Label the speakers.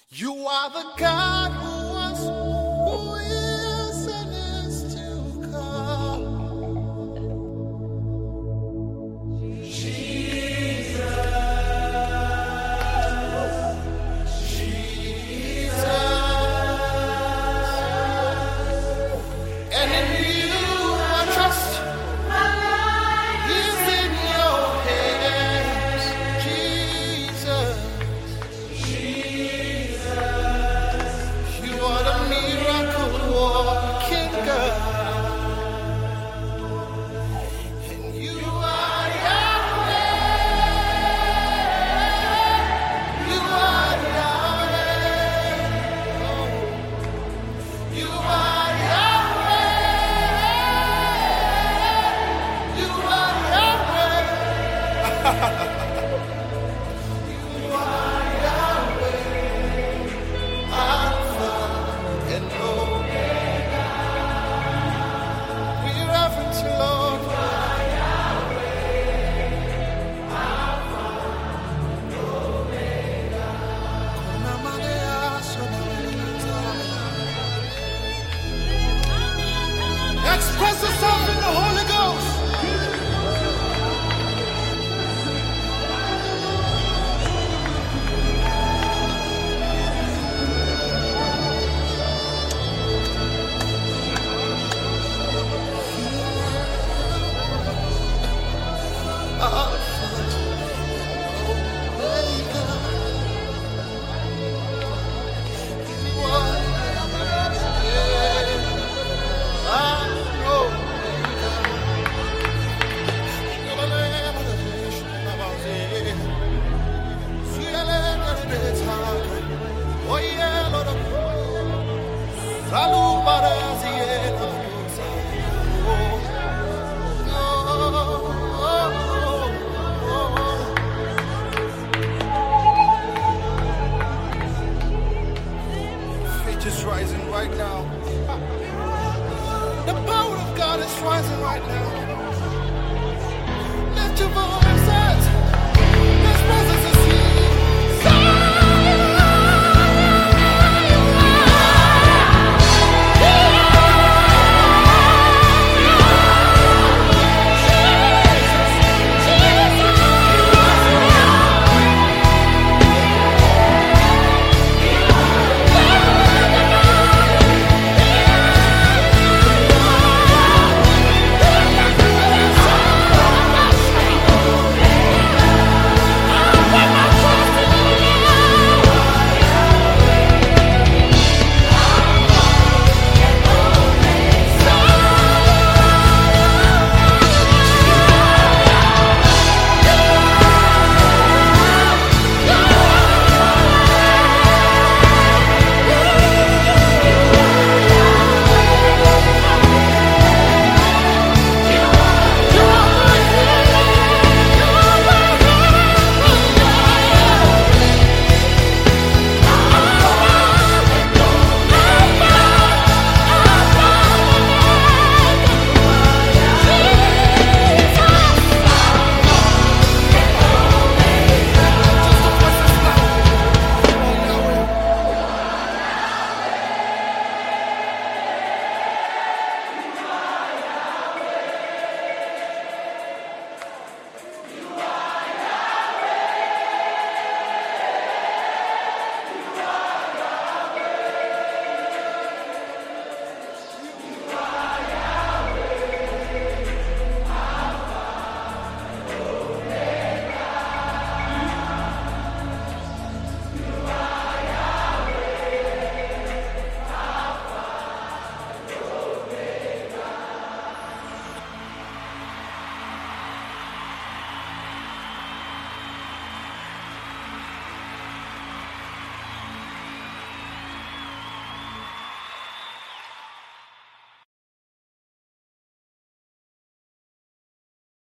Speaker 1: You are the God who was, who is, and is to come. And in you I trust. My life is in your hands, Jesus. You are the miracle working God. And you are Yahweh. You are Yahweh. You are Yahweh. You are Yahweh. You are Yahweh. Alpha and Omega. We reverence you, Lord. Express yourself in the Holy Ghost. Oh yeah, Lord. Salu Baraziel. Faith is rising right now. The power of God is rising right now. Lift your voice.